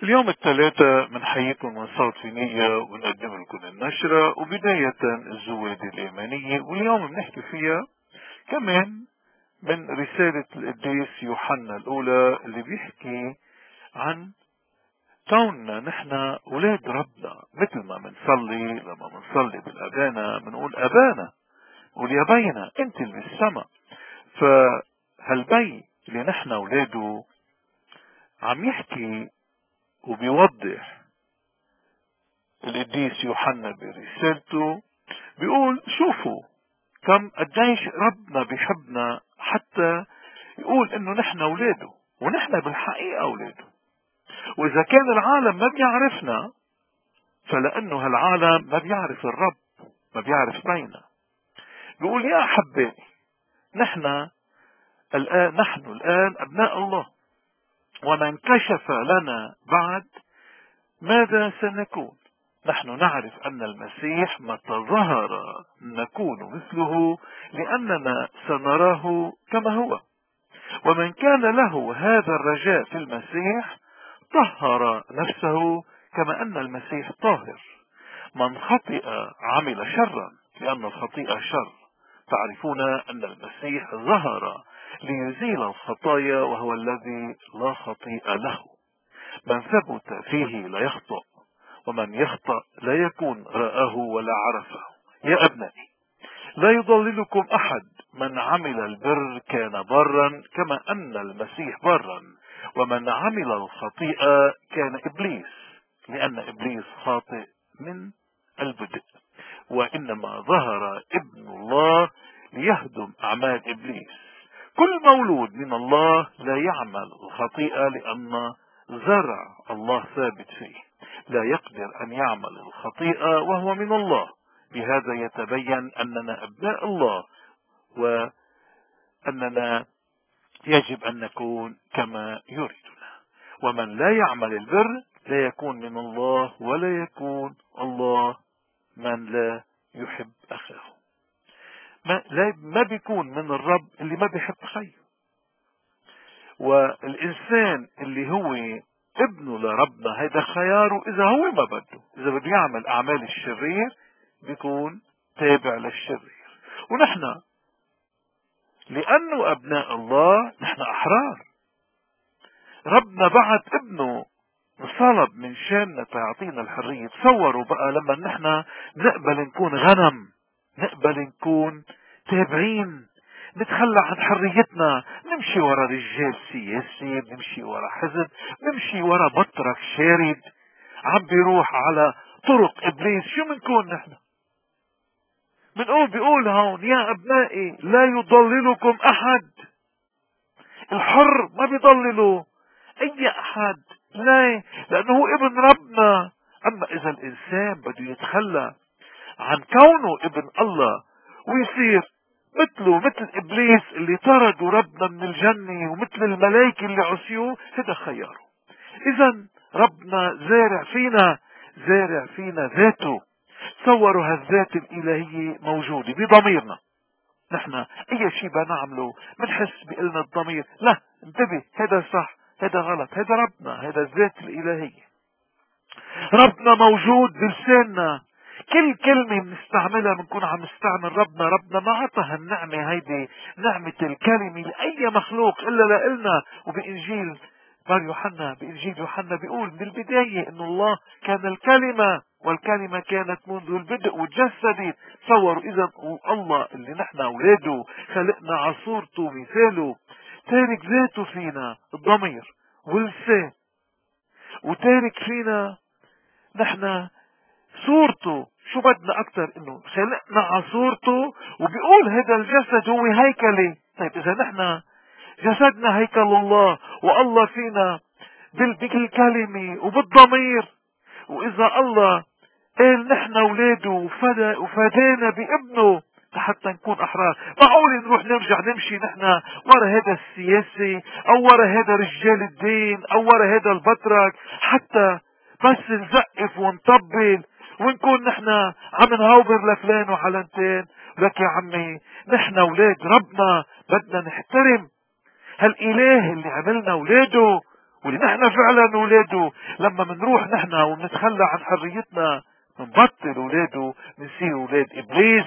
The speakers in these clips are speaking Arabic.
اليوم الثلاثاء بنحييكم من صوت في نية ونقدم لكم النشرة وبداية الزوادي الإيمانية، واليوم بنحكي فيها كمان من رسالة القديس يوحنا الأولى اللي بيحكي عن كوننا نحن أولاد ربنا. مثل ما بنصلي، لما بنصلي بالأبانا بنقول أبانا، قول يا بينا أنت اللي بالسما. فهالبي اللي نحن أولاده عم يحكي وبيوضح القديس يوحنا برسالته، بيقول شوفوا كم قديش ربنا بيحبنا حتى يقول انه نحن اولاده، ونحن بالحقيقة اولاده. واذا كان العالم ما بيعرفنا فلانه هالعالم ما بيعرف الرب، ما بيعرف بينا. بيقول يا احبائي نحن الان ابناء الله، وما انكشف لنا بعد ماذا سنكون. نحن نعرف أن المسيح متى ظهر نكون مثله، لأننا سنراه كما هو. ومن كان له هذا الرجاء في المسيح طهر نفسه كما أن المسيح طاهر. من خطئ عمل شرا، لأن الخطيئة شر. تعرفون أن المسيح ظهر ليزيل الخطايا، وهو الذي لا خطيئة له. من ثبت فيه لا يخطئ، ومن يخطأ لا يكون رآه ولا عرفه. يا أبنائي لا يضللكم أحد، من عمل البر كان برا كما أن المسيح برا، ومن عمل الخطيئة كان إبليس، لأن إبليس خاطئ من البدء. وإنما ظهر ابن الله ليهدم أعمال إبليس. كل مولود من الله لا يعمل الخطيئة، لأن زرع الله ثابت فيه. لا يقدر أن يعمل الخطيئة وهو من الله. بهذا يتبين أننا أبناء الله، وأننا يجب أن نكون كما يريدنا. ومن لا يعمل البر لا يكون من الله، ولا يكون الله من لا يحب أخاه. ما بيكون من الرب اللي ما بيحب خيه. والإنسان اللي هو ابنه لربنا هيدا خياره، إذا هو ما بده، إذا بده يعمل أعمال الشرير بيكون تابع للشرير. ونحن لأنه أبناء الله نحن أحرار. ربنا بعت ابنه صلب من شاننا تعطينا الحرية. تصوروا بقى لما نحن نقبل نكون غنم، نقبل نكون تابعين، نتخلى عن حريتنا، نمشي ورا رجال سياسي، نمشي ورا حزب، نمشي ورا بطرك شارد عم بيروح على طرق إبليس. شو منكون نحن؟ بيقول هون يا أبنائي لا يضللكم أحد. الحر ما بيضلله أي أحد، لا، لأنه هو ابن ربنا. أما إذا الإنسان بده يتخلى عن كونه ابن الله ويصير مثله مثل إبليس اللي طردوا ربنا من الجنة، ومثل الملائكة اللي عصيوه، هذا خياره. إذا ربنا زارع فينا ذاته. تصوروا هالذات الإلهية موجودة بضميرنا. نحن أي شيء بنعمله بنحس بقلنا الضمير لا انتبه، هذا صح، هذا غلط، هذا ربنا، هذا الذات الإلهية. ربنا موجود بلساننا. كل كلمة بنستعملها بنكون عم نستعمل ربنا. ربنا ما عطى هالنعمة هيدي، نعمة الكلمة، لأي مخلوق إلا لإلنا. وبإنجيل بإنجيل يوحنا بيقول من البداية إنه الله كان الكلمة، والكلمة كانت منذ البدء وتجسدت. تصوروا إذا الله اللي نحن أولاده خلقنا على صورته ومثاله، تارك ذاته فينا الضمير واللسان، وتارك فينا نحن صورته. شو بدنا اكتر؟ انه خلقنا على صورته، وبيقول هذا الجسد هو هيكلي. طيب اذا نحن جسدنا هيكل الله، والله فينا بالكلمة وبالضمير، واذا الله قال نحن اولاده وفدانا بابنه حتى نكون احرار، معقول نروح نرجع نمشي نحن ورا هذا السياسي، او ورا هذا رجال الدين، او ورا هذا البطرك، حتى بس نزقف ونطبل ونكون نحن عم نهوبر لفلان وعلنتين؟ لك يا عمي نحن اولاد ربنا، بدنا نحترم هالاله اللي عملنا اولاده واللي نحن فعلا اولاده لما منروح نحن ونتخلى عن حريتنا منبطل اولاده، منصير اولاد ابليس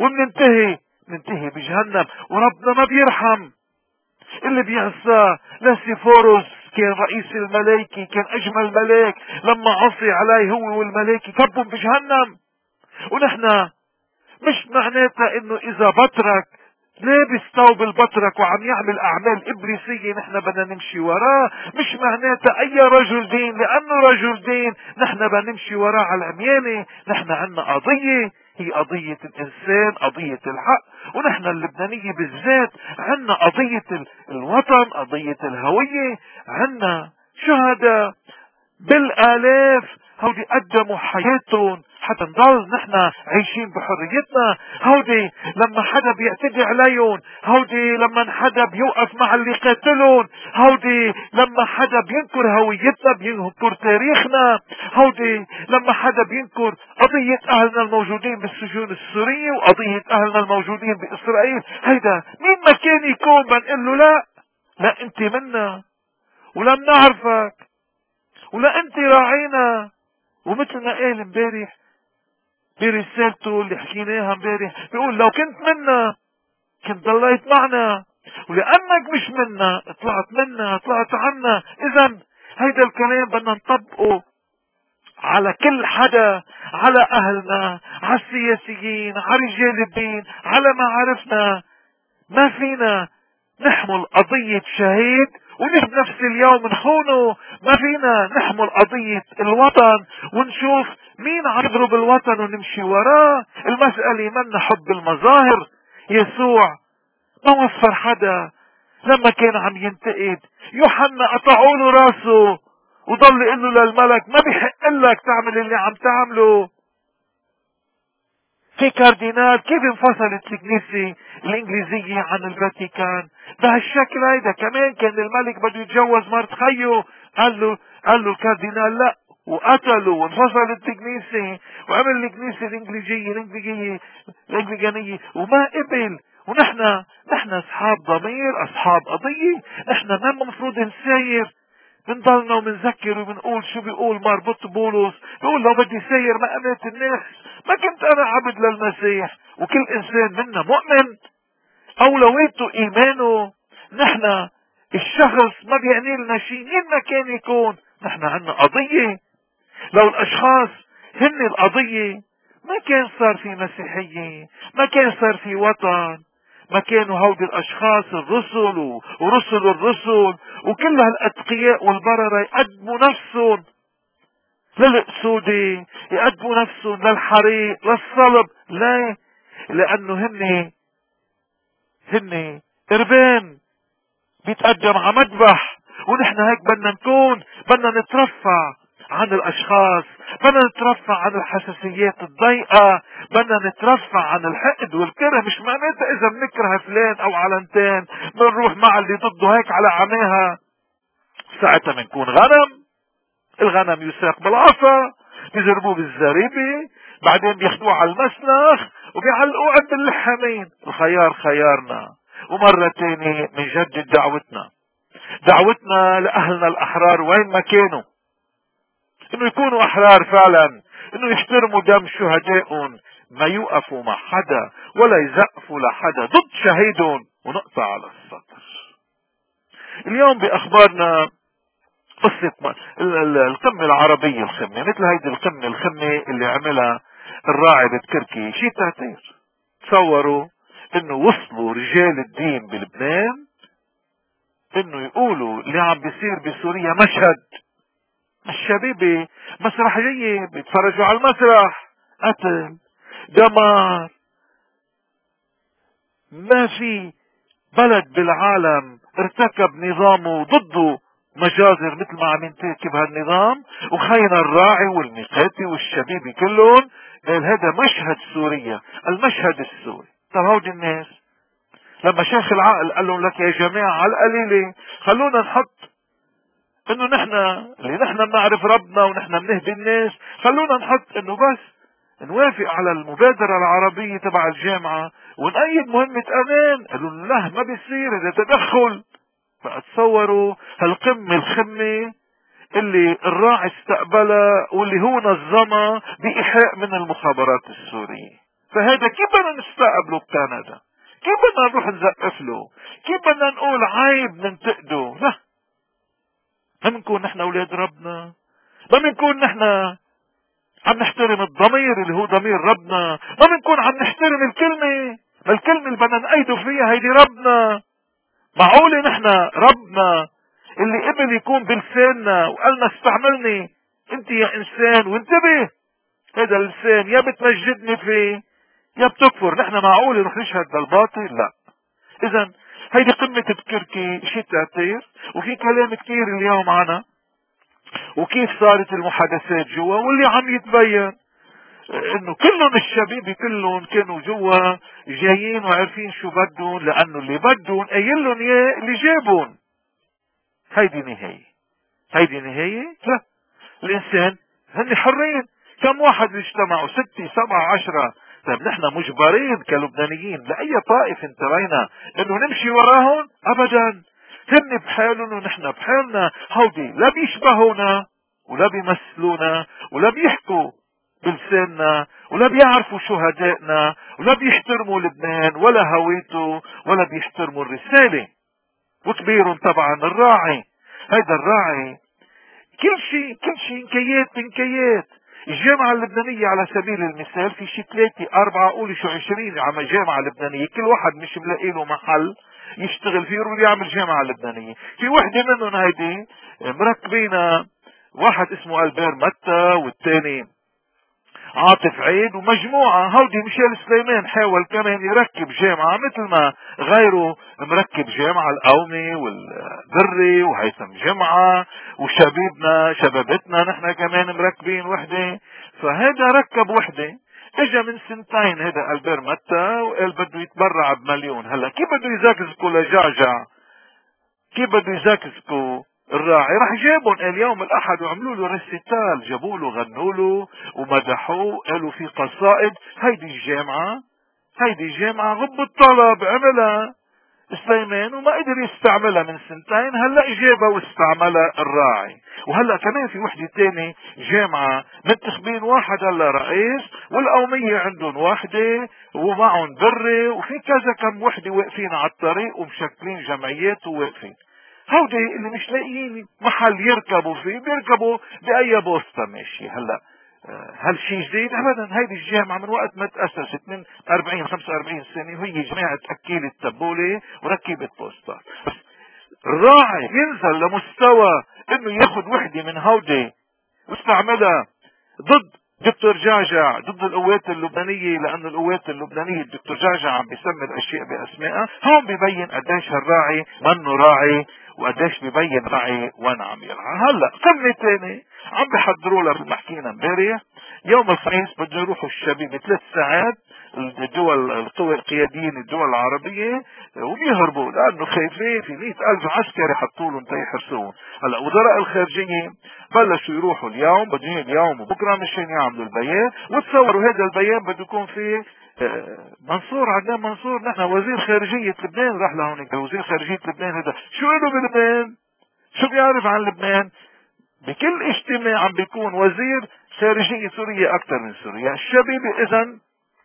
ننتهي بجهنم. وربنا ما بيرحم اللي بيعصاه. لاسيفوروس كان رئيس الملائكة، كان اجمل ملاك، لما عصي عليه هو والملائكة كبهم بجهنم. ونحن مش معناتها انه اذا بطرك لابس ثوب البطرك وعم يعمل اعمال ابليسيه نحن بدنا نمشي وراه. مش معناتها اي رجل دين لانه رجل دين نحن بدنا نمشي وراه على العميانه. نحن عنا قضيه، هي قضيه الانسان، قضيه الحق. ونحن اللبنانيه بالذات عنا قضيه الوطن، قضيه الهويه. عنا شهداء بالالاف هودي قدموا حياتهم حتى نضل نحن عايشين بحريتنا. هودي لما حدا بيعتدي عليهم، هودي لما حدا بيوقف مع اللي قاتلهم، هودي لما حدا بينكر هويتنا، بينكر تاريخنا، هودي لما حدا بينكر قضية اهلنا الموجودين بالسجون السورية وقضية اهلنا الموجودين باسرائيل. هيدا مين ما كان يكون بنقول له لا انت منا ولم نعرفك ولا انت راعينا. ومثل ما قال امبارح برسالته اللي حكيناها امبارح، بيقول لو كنت منا كنت ضليت معنا، ولانك مش منا طلعت عنا. اذا هيدا الكلام بدنا نطبقه على كل حدا، على اهلنا، على السياسيين، على رجال الدين، على معارفنا. ما فينا نحمل قضية شهيد ونفس اليوم نخونه. ما فينا نحمل قضية الوطن ونشوف مين عم يضرب الوطن ونمشي وراه. المسألة منا حب المظاهر. يسوع ما وفر حدا لما كان عم ينتقد. يوحنا قطعوا له راسه وضل يقول له للملك ما بيحق لك تعمل اللي عم تعمله. في كاردينال كيف انفصلت الكنيسة الانجليزية عن الفاتيكان بهالشكل هيدا. كمان كان الملك بده يتجوز مرت خيه، قال له الكاردينال لا، وقتلوا وانفصلت الكنيسة وعمل الكنيسة الانجليزية وما قبل. ونحن اصحاب ضمير، اصحاب قضية. نحن ما المفروض نساير بنضلنا وبنذكر وبنقول شو بيقول مربوط بولس، بيقول لو بدي ساير ما امنت الناس ما كنت انا عبد للمسيح. وكل انسان منا مؤمن اولويته ايمانه. نحن الشخص ما بيعني لنا شيء مين ما كان يكون. نحن عنا قضية. لو الاشخاص هن القضية ما كان صار في مسيحية، ما كان صار في وطن، ما كانوا هودي الاشخاص الرسل ورسل الرسل وكل هالاتقياء والبررة يقدموا نفسهم للقسودة، يقدموا نفسهم للحريق للصلب. لا، لانه هن قربان بيتقدم على مذبح. ونحن هيك بدنا نكون، بدنا نترفع عن الاشخاص، بدنا نترفع عن الحساسيات الضيقة، بدنا نترفع عن الحقد والكره. مش معناتها اذا بنكره فلان او علنتين بنروح مع اللي ضده هيك على عماها. ساعتها بنكون غنم. الغنم يساق بالعصا، بيزربوه بالزريبة، بعدين بياخدوه على المسلخ وبيعلقوه عند اللحامين. الخيار خيارنا. ومرة تانية بنجدد دعوتنا لأهلنا الأحرار وين ما كانوا، انه يكونوا أحرار فعلا، انه يحترموا دم شهدائهم، ما يوقفوا مع حدا ولا يزقفوا لحدا ضد شهيدهم. ونقطع على السطر. اليوم بأخبارنا قصة القمة العربية الخمة، مثل هيدي الخمة اللي عملها الراعي بتركي. شي تعتير. تصوروا انه وصلوا رجال الدين بلبنان انه يقولوا اللي عم بيصير بسوريا مشهد. الشبيبة مسرحية بيتفرجوا على المسرح. قتل، دمار. ما في بلد بالعالم ارتكب نظامه ضده مجازر مثل ما عم ينتكب هالنظام. وخينا الراعي والميقاتي والشبيبي كلهم قال هذا مشهد سوريا، المشهد السوري. طب هودي الناس لما شيخ العقل قال لهم لك يا جماعة على القليلة خلونا نحط انه نحن بنعرف ربنا ونحن بنهدي الناس، خلونا نحط انه بس نوافق على المبادرة العربية تبع الجامعة ونأيد مهمة امان. قالوا لا ما بيصير، هذا تدخل. فاتصوروا هالقمة الخمة اللي الراعي استقبلها واللي هو نظمها بإيحاء من المخابرات السورية. فهذا كيف بدنا نستقبله بكندا؟ كيف بدنا نروح نزقف له؟ كيف بدنا نقول عيب ننتقده؟ لا، ما بنكون نحن اولاد ربنا؟ ما بنكون نحن عم نحترم الضمير اللي هو ضمير ربنا؟ ما بنكون عم نحترم الكلمة؟ ما الكلمة اللي بدنا نأيده فيها هيدي ربنا. معقولة نحن ربنا اللي قبل يكون بلساننا وقالنا استعملني انت يا انسان، وانتبه هذا اللسان يا بتمجدني فيه يا بتكفر. نحن معقولة نروح نشهد للباطل؟ لا. اذا هيدي قمة بكركي شيء تعتير، وفي كلام كتير اليوم عنها وكيف صارت المحادثات جوا، واللي عم يتبين انه كلهم الشبيبة كلهم كانوا جوا جايين وعارفين شو بدهم، لانه اللي بدهم قايل لهم اياه اللي جابهم. هيدي نهاية. هيدي نهاية؟ لا، الانسان هن حرين. كم واحد اجتمعوا؟ 6 7 10. طيب نحن مجبرين كلبنانيين لأي طائفة انتبهنا انه نمشي وراهم؟ ابدا. هن بحالهم ونحن بحالنا. هودي لا بيشبهونا ولا بيمثلونا ولا بيحكوا بلساننا ولا بيعرفوا شهدائنا ولا بيحترموا لبنان ولا هويته ولا بيحترموا الرسالة. وكبيرهم طبعا الراعي. هيدا الراعي كل شيء نكيات. الجامعة اللبنانية على سبيل المثال في شي 3 4 قولي شو 20 عم جامعة لبنانية، كل واحد مش ملاقي له محل يشتغل فيه يروح يعمل جامعة لبنانية. في وحدة منهم هيدي مركبينها واحد اسمه ألبير متى والتاني عاطف عيد ومجموعة. هودي ميشيل سليمان حاول كمان يركب جامعة مثل ما غيره مركب جامعة القومي والبري وهيثم جامعة، وشبيبنا شبابتنا نحن كمان مركبين وحدة. فهذا ركب وحدة اجا من 2 سنين هذا ألبير متى وقال بده يتبرع ب1,000,000. هلا كيف بده يزاكزكوا لجعجع؟ كيف بده يزاكزكوا الراعي؟ راح جابهم اليوم الاحد وعملوا له ريسيتال، جابوا له غنوا له ومدحوه، قالوا في قصائد. هيدي الجامعة غب الطلب عملها سليمان وما قدر يستعملها من 2 سنين. هلا جابها واستعملها الراعي. وهلا كمان في وحدة تاني جامعة منتخبين واحد هلا رئيس، والقومية عندهم واحدة ومعهم بري، وفي كذا كم وحدة واقفين على الطريق ومشكلين جمعيات وواقفين. هودي اللي مش لاقيين محل يركبوا فيه بيركبوا بأي بوسطة ماشي. هلا هل شيء جديد؟ ابدا. هيدي الجامعة من وقت ما تأسست من 40 45 سنة وهي جماعة اكيلة تبولة وركبت بوسطة. بس الراعي ينزل لمستوى انه ياخد وحدة من هودي واستعملها ضد دكتور جعجع، ضد القوات اللبنانية، لأن القوات اللبنانية الدكتور جعجع عم بيسمي الأشياء بأسمائها. هون ببين قديش هالراعي منه راعي وقديش ببين راعي وين عم يرعى. هلا قمة تاني عم بحضروا لها مثل حكينا امبارح يوم الخميس بده يروحوا الشبيبة 3 ساعات الدول القوى القياديين الدول العربية وبيهربوا لأنه خايفين في 100,000 عسكري حطوا لهم تيحرسوهم. هلا وزراء الخارجية بلشوا يروحوا اليوم، بدهم اليوم وبكره مشان يعملوا البيان. وتصوروا هذا البيان بده يكون فيه منصور عدنان منصور، نحن وزير خارجية لبنان راح لهونيك. وزير خارجية لبنان هذا شو له بلبنان؟ شو بيعرف عن لبنان؟ بكل اجتماع عم بيكون وزير خارجية سوريا اكثر من سوريا. الشبيبة اذا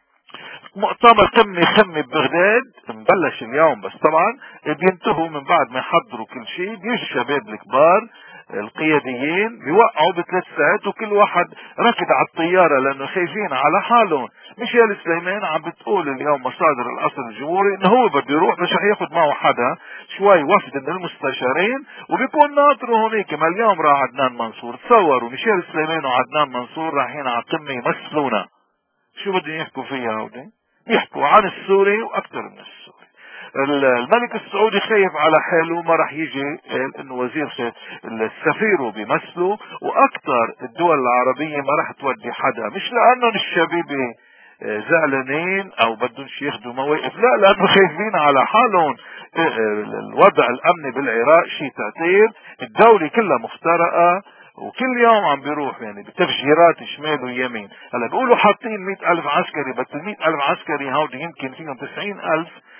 مؤتمر قمة خمة ببغداد مبلش اليوم، بس طبعا بينتهوا من بعد ما يحضروا كل شيء. بيجي الشباب الكبار القياديين بيوقعوا ب3 ساعات وكل واحد ركض على الطيارة لانه خايفين على حالهم. ميشيل سليمان عم بتقول اليوم مصادر القصر الجمهوري انه هو بده يروح بس رح ياخذ معه حدا شوي وفد من المستشارين وبيكون ناطره هونيك. ما اليوم راح عدنان منصور. تصوروا ميشيل سليمان وعدنان منصور رايحين على قمة يمثلونا. شو بدهم يحكوا فيها هودي؟ يحكوا عن السوري واكثر من السوري. الملك السعودي خايف على حاله ما راح يجي انه وزير السفير بيمثله، واكثر الدول العربية ما راح تودي حدا، مش لانهم الشبيبة زعلانين او بدهم ياخذوا مواقف، لا لانه خايفين على حالهم. الوضع الامني بالعراق شيء تعتير، الدولة كلها مفترقة وكل يوم عم بيروح يعني بتفجيرات شمال ويمين. هلا بيقولوا حاطين 100,000 عسكري، بس 100,000 عسكري هودي يمكن فيهم 90,000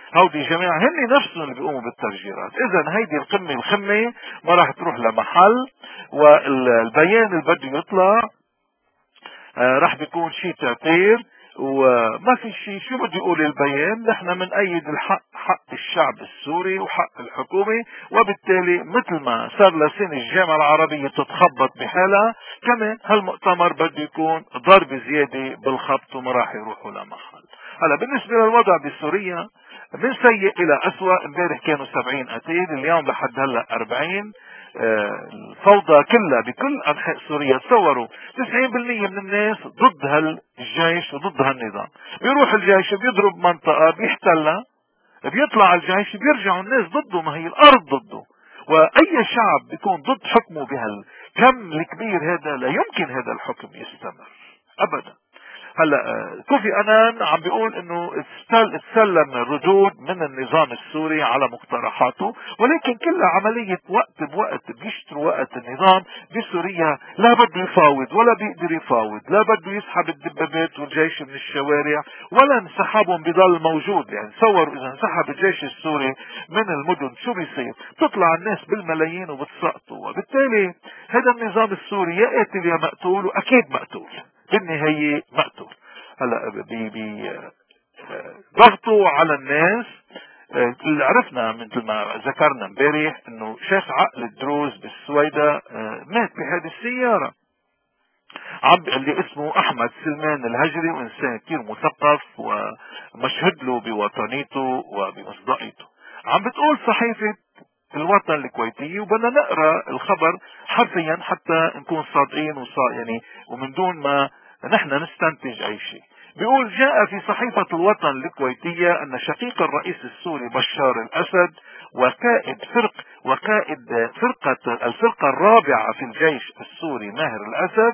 هودي جماعة هن نفسهم اللي بيقوموا بالتفجيرات. اذا هيدي الخمة ما راح تروح لمحل، والبيان اللي بده يطلع راح بيكون شيء تعتير وما في شيء. شو بده يقول البيان؟ نحن من ايد الحق، حق الشعب السوري وحق الحكومة، وبالتالي مثل ما صار لسنة الجامعة العربية تتخبط بحالها، كمان هالمؤتمر بده يكون ضرب زيادة بالخبط وما راح يروحوا لمحل. هلا بالنسبة للوضع بسوريا من سيء الى اسوأ. امبارح كانوا 70 قتيل، اليوم لحد هلا 40. الفوضى كلها بكل انحاء سوريا. تصوروا 90% من الناس ضد هالجيش وضد هالنظام. بيروح الجيش بيضرب منطقة بيحتلها، بيطلع الجيش بيرجعوا الناس ضده، ما هي الارض ضده. واي شعب بيكون ضد حكمه بهالكم الكبير هذا لا يمكن هذا الحكم يستمر ابدا. هلا كوفي انان عم بيقول انه تسلم ردود من النظام السوري على مقترحاته، ولكن كلها عملية وقت بوقت. بيشتروا وقت النظام بسوريا، لا بده يفاوض ولا بيقدر يفاوض، لا بده يسحب الدبابات والجيش من الشوارع ولا انسحابهم بضل موجود. يعني تصوروا اذا انسحب الجيش السوري من المدن شو بيصير؟ تطلع الناس بالملايين وبتسقطوا، وبالتالي هذا النظام السوري يا قاتل يا مقتول، واكيد مقتول بالنهاية مقتول. هلا ضغطوا على الناس. اللي عرفنا مثل ما ذكرنا امبارح انه شيخ عقل الدروز بالسويدة مات بهذه السيارة. اللي اسمه احمد سلمان الهجري، وانسان كثير مثقف ومشهد له بوطنيته وبمصداقيته. عم بتقول صحيفة الوطن الكويتية، وبدنا نقرا الخبر حرفيا حتى نكون صادقين يعني ومن دون ما نحن نستنتج اي شيء. بيقول: جاء في صحيفة الوطن الكويتية ان شقيق الرئيس السوري بشار الاسد وقائد الفرقة الرابعة في الجيش السوري ماهر الاسد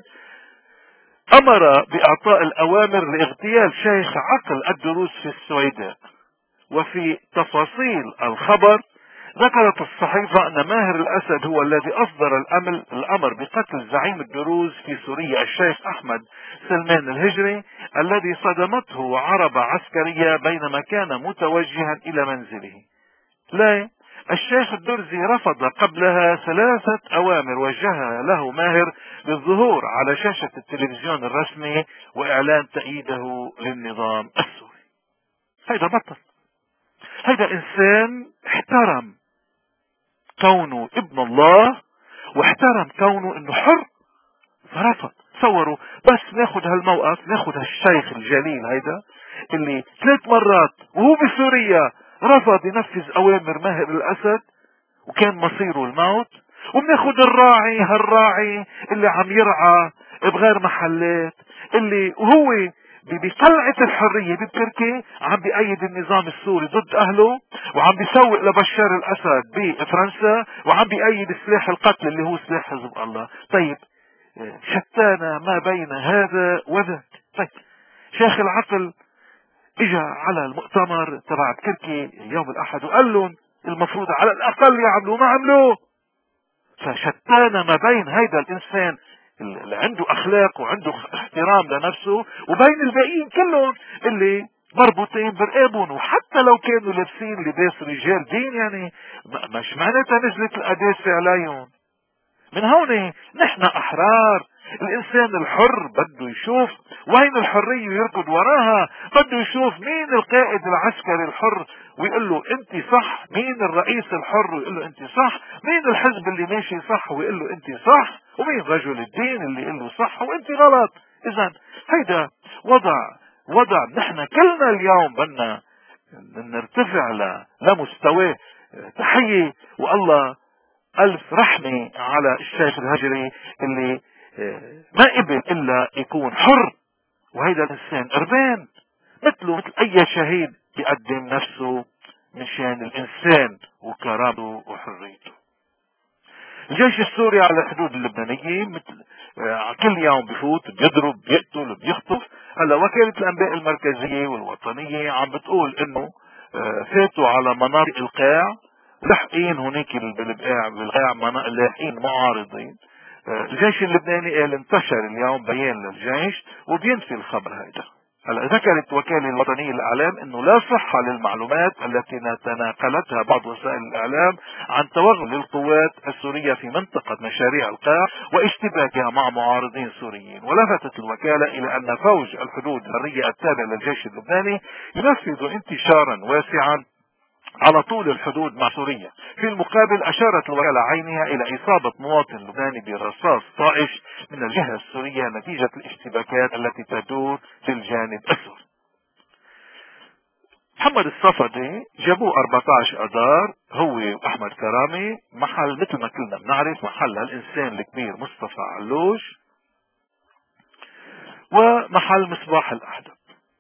امر باعطاء الاوامر لاغتيال شيخ عقل الدروز في السويداء. وفي تفاصيل الخبر ذكرت الصحيفة أن ماهر الأسد هو الذي أصدر الأمر بقتل زعيم الدروز في سوريا الشيخ أحمد سلمان الهجري، الذي صدمته عربة عسكرية بينما كان متوجها إلى منزله. لا، الشيخ الدرزي رفض قبلها 3 أوامر وجهها له ماهر بالظهور على شاشة التلفزيون الرسمي وإعلان تأييده للنظام السوري. هيدا بطل، هيدا إنسان احترم كونه ابن الله واحترم كونه انه حر، فرفض. تصوروا بس ناخد هالموقف، ناخد هالشيخ الجليل هيدا اللي 3 مرات وهو بسوريا رفض ينفذ اوامر ماهر الاسد وكان مصيره الموت، وبناخد هالراعي اللي عم يرعى بغير محلات، اللي وهو بقلعة الحرية بتركي عم بيأيد النظام السوري ضد أهله، وعم بيسوق لبشار الأسد بفرنسا، وعم بيأيد سلاح القتل اللي هو سلاح حزب الله. طيب شتان ما بين هذا وذاك. طيب شيخ العقل اجا على المؤتمر تبع تركي يوم الأحد وقال لهم المفروض على الأقل يعملوا ما عملوه. فشتان ما بين هيدا الإنسان اللي عنده اخلاق وعنده احترام لنفسه وبين الباقيين كلهم اللي مربوطين برقابهم، وحتى لو كانوا لابسين لباس رجال دين يعني مش معناتها نزلت القداسة عليهم. من هون نحن احرار. الانسان الحر بده يشوف وين الحرية ويركض وراها، بده يشوف مين القائد العسكري الحر ويقول له انت صح، مين الرئيس الحر ويقول له انت صح، مين الحزب اللي ماشي صح ويقول له انت صح، ومين رجل الدين اللي يقول له صح وانت غلط. اذا هيدا وضع نحن كلنا اليوم بدنا نرتفع لمستواه. تحية والله ألف رحمة على الشيخ الهجري اللي ما قبل إلا يكون حر، وهيدا الإنسان قربان مثله مثل أي شهيد بيقدم نفسه مشان الإنسان وكرامته وحريته. الجيش السوري على الحدود اللبنانية مثل كل يوم بفوت بيضرب بيقتل بيخطف. هلا وكالة الأنباء المركزية والوطنية عم بتقول إنه فاتوا على مناطق القاع لاحقين هناك بالقاع لاحقين معارضين. الجيش اللبناني قال انتشر اليوم بيان للجيش وبينفي الخبر هيدا. هلا ذكرت وكالة الوطنية للإعلام أنه لا صحة للمعلومات التي تناقلتها بعض وسائل الإعلام عن توغل للقوات السورية في منطقة مشاريع القاع واشتباكها مع معارضين سوريين. ولفتت الوكالة إلى أن فوج الحدود البرية التابع للجيش اللبناني ينفذ انتشارا واسعا على طول الحدود مع سوريا. في المقابل أشارت الوكالة عينها إلى إصابة مواطن لبناني برصاص طائش من الجهة السورية نتيجة الاشتباكات التي تدور في الجانب السوري. محمد الصفدي جابوه 14 أذار هو وأحمد كرامي محل مثل ما كلنا بنعرف محل الإنسان الكبير مصطفى علوش ومحل مصباح الأحدب.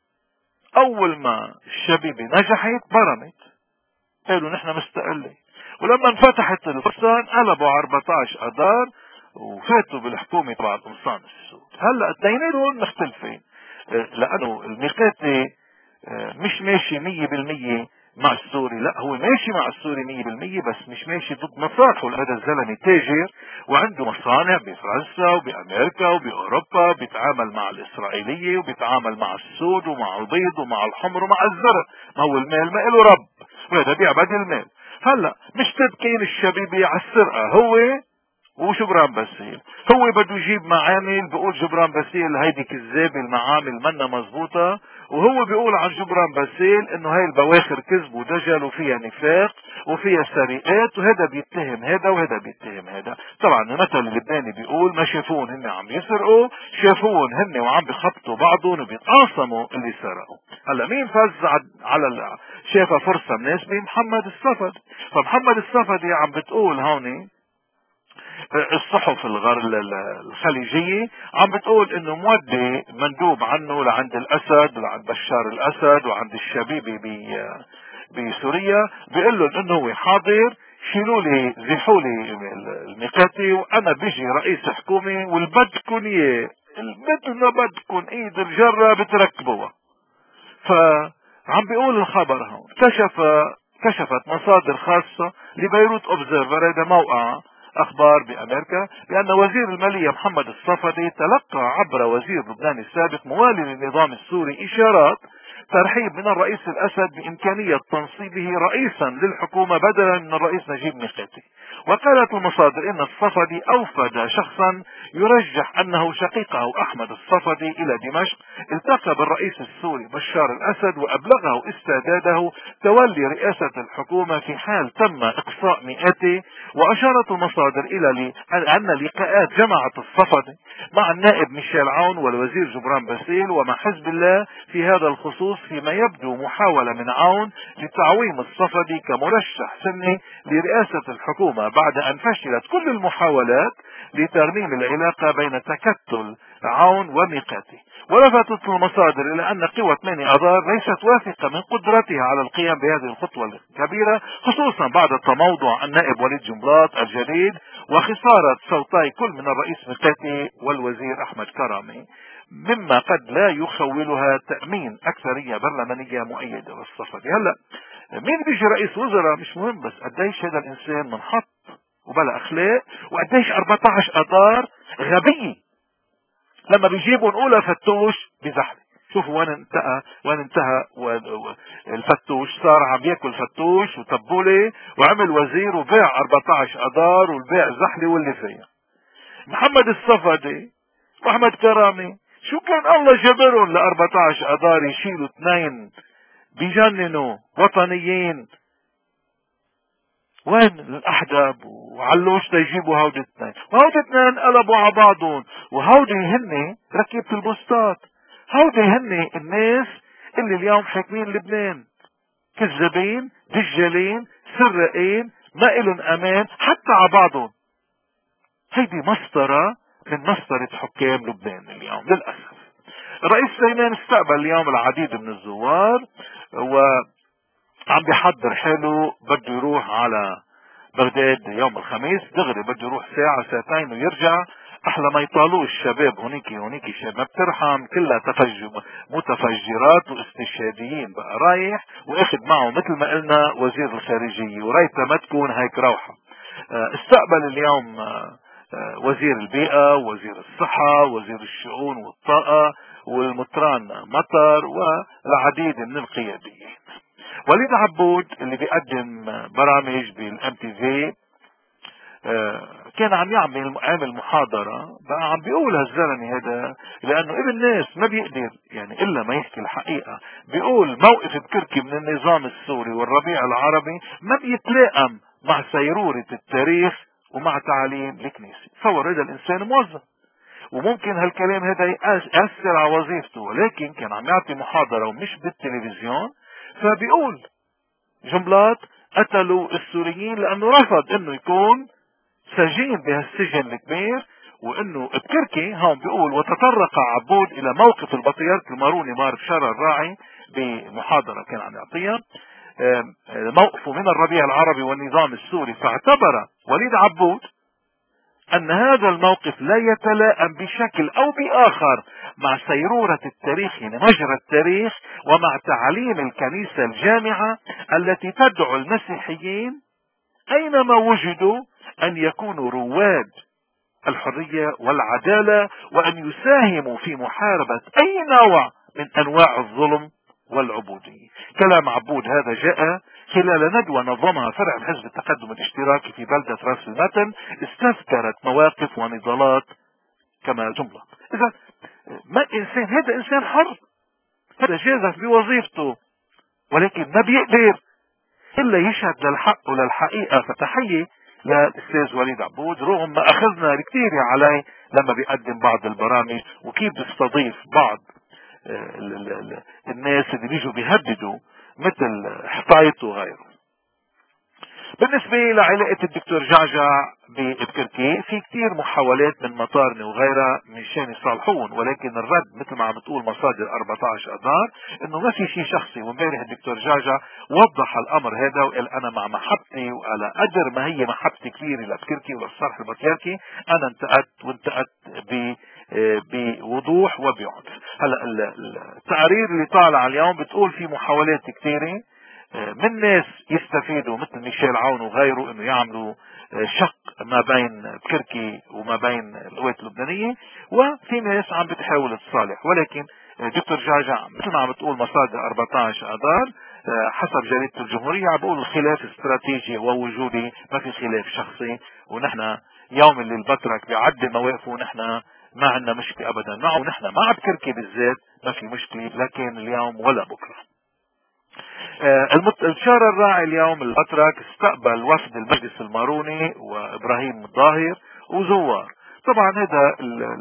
أول ما الشبيبة نجحت برمت قالوا نحن مستقلين، ولما انفتحت الفرصة قلبوا 14 أذار وفاتوا بالحكومة تبع قمصان السود. هلا اثنينهم مختلفين لأنه الميقاتي مش ماشي 100% مع السوري، لا هو ماشي مع السوري 100% بس مش ماشي ضد مصالحه. هذا الزلمة تاجر وعنده مصانع بفرنسا وبأمريكا وبأوروبا، بيتعامل مع الإسرائيلية وبيتعامل مع السود ومع البيض ومع الحمر ومع الزرق. ما هو المال ما له رب وهذا بيعبد المال. هلا مشتبكين الشبيبة على السرقة هو وجبران باسيل. هو بده يجيب معامل بيقول جبران باسيل هيدي كذابة المعامل منا مزبوطة، وهو بيقول عن جبران باسيل انه هاي البواخر كذب ودجل وفيها نفاق وفيها سرقات، وهذا بيتهم هذا وهذا بيتهم هذا. طبعا المثل اللبناني بيقول ما شافون هن عم يسرقوا، شافون هن وعم بخبطوا بعضهم وبيتقاسموا اللي سرقوا. هلا مين فز على شاف فرصة مناسبة؟ محمد الصفدي. فمحمد الصفدي عم بتقول هوني الصحف الخليجية عم بتقول انه مودي مندوب عنه لعند الاسد ولعند بشار الاسد وعند الشبيبي بسوريا، بيقول لهم انه هو حاضر شيلوا لي زيحوا لي الميقاتي وانا بيجي رئيس حكومة والبدكن اياه مثل بدكن ايد الجرة بتركبوها. فعم بيقول الخبر هون كشفت مصادر خاصة لبيروت اوبزرفر، هذا موقع اخبار بامريكا، بان وزير المالية محمد الصفدي تلقى عبر وزير لبنان السابق موالي للنظام السوري اشارات ترحيب من الرئيس الاسد بامكانية تنصيبه رئيسا للحكومة بدلا من الرئيس نجيب ميقاتي. وقالت المصادر ان الصفدي اوفد شخصا يرجح انه شقيقه احمد الصفدي الى دمشق، التقى بالرئيس السوري بشار الاسد وابلغه استعداده تولي رئاسة الحكومة في حال تم اقصاء مئاته. واشارت المصادر الى ان لقاءات جمعت الصفدي مع النائب ميشيل عون والوزير جبران باسيل ومع حزب الله في هذا الخصوص، فيما يبدو محاولة من عون لتعويم الصفدي كمرشح سني لرئاسة الحكومة بعد ان فشلت كل المحاولات لترميم العلاقة بين تكتل عون وميقاتي. ولفتت المصادر الى ان قوى 8 اذار ليست واثقة من قدرتها على القيام بهذه الخطوة الكبيرة، خصوصا بعد تموضع النائب وليد جنبلاط الجديد وخسارة صوتي كل من الرئيس ميقاتي والوزير احمد كرامي، مما قد لا يخولها تأمين اكثرية برلمانية مؤيدة للصفدي. هلا مين بيجي رئيس وزراء مش مهم، بس قديش هذا الانسان منحط وبلا اخلاق، وقديش 14 اذار غبي لما بيجيبوا اولى فتوش بزحمه. شوفوا وين انتهى الفتوش، صار عم ياكل فتوش وتبولة وعمل وزير وبيع 14 اذار والبيع زحلي واللي فيها. محمد الصفدي واحمد كرامي شو كان الله جبرهم ل 14 اذار يشيلوا اثنين بيجننوا وطنيين؟ وين الاحدب وعلوش تيجيبوا هودي اثنين، وهودي اثنين قلبوا على بعضهم، وهودي هن ركبت البوستات، هودي هن الناس اللي اليوم حاكمين لبنان، كذابين دجالين سرقين ما إلن امان حتى على بعضهم. هيدي مسطرة من مسطرة حكام لبنان اليوم للأسف. الرئيس سليمان استقبل اليوم العديد من الزوار وعم بيحضر حاله بده يروح على بغداد يوم الخميس دغري، بده يروح ساعة ساعتين ويرجع. احلى ما يطالوه الشباب هونيك شباب ما بترحم كلها متفجرات واستشهاديين، بقى رايح واخد معه مثل ما قلنا وزير الخارجية وريتها ما تكون هيك روحة. استقبل اليوم وزير البيئة، وزير الصحة، وزير الشؤون والطاقة، والمطران مطر، والعديد من القياديين. وليد عبود اللي بيقدم برامج بالام تي في كان عم عامل محاضرة، بقى عم بيقول هالزلمة هذا لانه ابن ناس ما بيقدر يعني الا ما يحكي الحقيقة. بيقول موقف بكركي من النظام السوري والربيع العربي ما بيتلائم مع سيرورة التاريخ ومع تعاليم الكنيسة. تصور هذا الانسان موظف وممكن هالكلام هذا يأثر على وظيفته، ولكن كان عم يعطي محاضرة ومش بالتلفزيون، فبيقول جملات قتلوا السوريين لانه رفض انه يكون سجين بهالسجن الكبير. وانه بتركي هون بيقول وتطرق عبود الى موقف البطريرك الماروني مار بشار الراعي بمحاضرة كان عم يعطيها موقفه من الربيع العربي والنظام السوري. فاعتبر وليد عبود ان هذا الموقف لا يتلائم بشكل او باخر مع سيرورة التاريخ، يعني مجرى التاريخ، ومع تعاليم الكنيسة الجامعة التي تدعو المسيحيين اينما وجدوا ان يكونوا رواد الحرية والعدالة، وان يساهموا في محاربة اي نوع من انواع الظلم والعبودية. كلام عبود هذا جاء خلال ندوة نظمها فرع الحزب التقدم الاشتراكي في بلدة راس المتن، استذكرت مواقف ونضالات كما جملة. اذا ما انسان، هذا انسان حر، هذا جازف بوظيفته، ولكن ما بيقدر الا يشهد للحق وللحقيقة. فتحية للاستاذ وليد عبود رغم ما اخذنا الكثير عليه لما بيقدم بعض البرامج وكيف بيستضيف بعض الناس اللي بيجوا بيهددوا مثل حطايط وغيره. بالنسبة لعلاقة الدكتور جعجع بكركي في كتير محاولات من مطارنة وغيرها من شان يصالحون، ولكن الرد مثل ما عم بتقول مصادر 14 اذار انه ما في شيء شخصي. وامبارح الدكتور جعجع وضح الامر هذا وقال انا مع محبتي وعلى قدر ما هي محبتي كثيرة لبكركي وللصرح البطريركي انا انتقدت بوضوح وبعنف. هلا التقارير اللي طالعه اليوم بتقول في محاولات كثيره من ناس يستفيدوا مثل ميشيل عون وغيره انه يعملوا شق ما بين بكركي وما بين القوات اللبنانية، وفي ناس عم بتحاول تصالح. ولكن دكتور جعجع مثل ما عم بتقول مصادر 14 اذار حسب جريدة الجمهورية عم بقول الخلاف استراتيجي ووجودي، ما في خلاف شخصي، ونحن يوم اللي البطرك بيعدل مواقفه ونحن ما عندنا مشكلة ابدا معه، ونحن مع بكركي بالذات ما في مشكلة، لكن اليوم ولا بكره. الشارع الراعي اليوم البطرك استقبل وفد المجلس الماروني وابراهيم الظاهر وزوار. طبعا هذا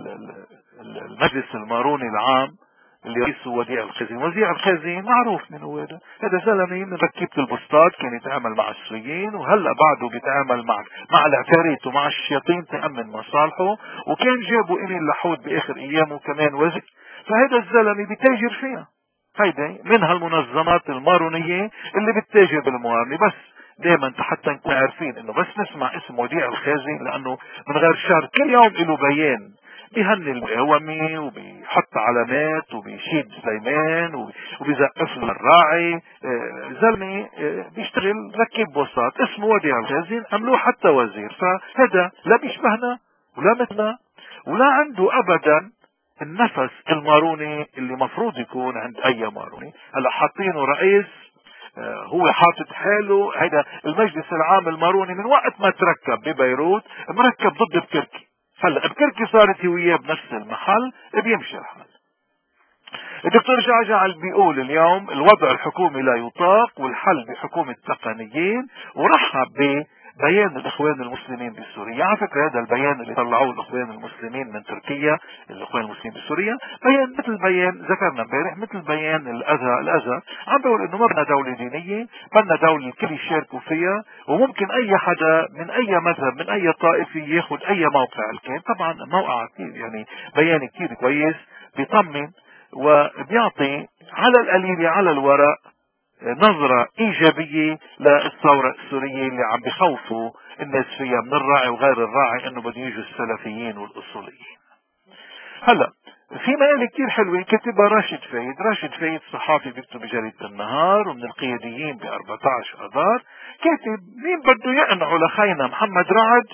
المجلس الماروني العام اللي رئيسه وديع الخزين. وديع الخزين معروف من هو هذا زلمه من ركيبة البسطات، كان يتعامل مع السوريين وهلا بعده بيتعامل مع العفاريت ومع الشياطين تأمن مصالحه، وكان جابوا امين لحود باخر ايامه كمان وزير. فهذا الزلمه بيتاجر فيها، هيدي من هالمنظمات المارونية اللي بتتاجر بالموارنة. بس دائما حتى نكون عارفين انه بس نسمع اسم وديع الخازن لانه من غير شر كل يوم له بيان بيهني المقاومة وبيحط علامات وبيشيد سليمان وبيزقف الراعي. زلمة بيشتغل ركب بوساط اسمه وديع الخازن، عملوه حتى وزير. فهذا لا بيشبهنا ولا مثلنا ولا عنده ابدا النفس الماروني اللي مفروض يكون عند اي ماروني. هلا حاطينه رئيس، هو حاطط حاله. هيدا المجلس العام الماروني من وقت ما تركب ببيروت مركب ضد بكركي. هلا بكركي صارت هي وياه بنفس المحل بيمشي الحال. الدكتور جعجع بيقول اليوم الوضع الحكومي لا يطاق والحل بحكومة التقنيين، ورحب ببيان الاخوان المسلمين بسوريا. على فكرة هذا البيان اللي طلعوه الاخوان المسلمين من تركيا، الاخوان المسلمين بسوريا، بيان مثل بيان ذكرنا امبارح مثل بيان الازهر عم بيقول انه ما بدنا دولة دينية، بدنا دولة الكل يشاركوا فيها، وممكن اي حدا من اي مذهب من اي طائفة ياخذ اي موقع الكين. طبعا موقع كثير يعني بيان كثير كويس بيطمن وبيعطي على القليل على الورق نظرة ايجابية للثورة السورية اللي عم بخوفوا الناس فيها من الراعي وغير الراعي انه بده يجوا السلفيين والاصوليين. هلا في مقالة كتير حلوة كتبها راشد فايد صحافي بيكتب بجريدة النهار ومن القياديين ب 14 اذار. كاتب مين بده يقنعوا لخينا محمد رعد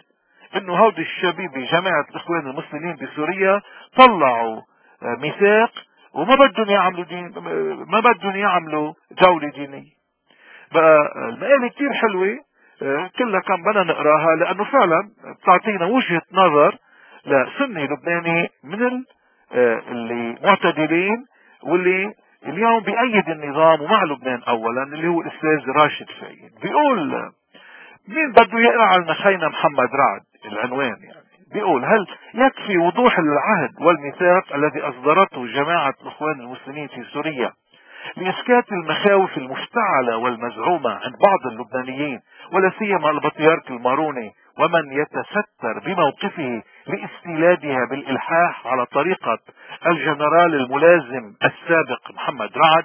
انه هودي الشبيبة جماعة الاخوان المسلمين بسوريا طلعوا ميثاق وما بدهم يعملوا دين، ما بدهم يعملوا دولة دينية. بقى المقالة كتير حلوة، كلها كان بدنا نقراها لانه فعلا بتعطينا وجهة نظر لسني لبناني من اللي معتدلين واللي اليوم بأيد النظام ومع لبنان اولا، اللي هو الاستاذ راشد فايد. بيقول مين بده يقرا لنا خينا محمد رعد العنوان يعني، بيقول هل يكفي وضوح العهد والميثاق الذي اصدرته جماعة الاخوان المسلمين في سوريا لإسكات المخاوف المفتعلة والمزعومة عند بعض اللبنانيين ولا سيما البطريرك الماروني ومن يتستر بموقفه لاستيلادها بالإلحاح على طريقة الجنرال الملازم السابق محمد رعد؟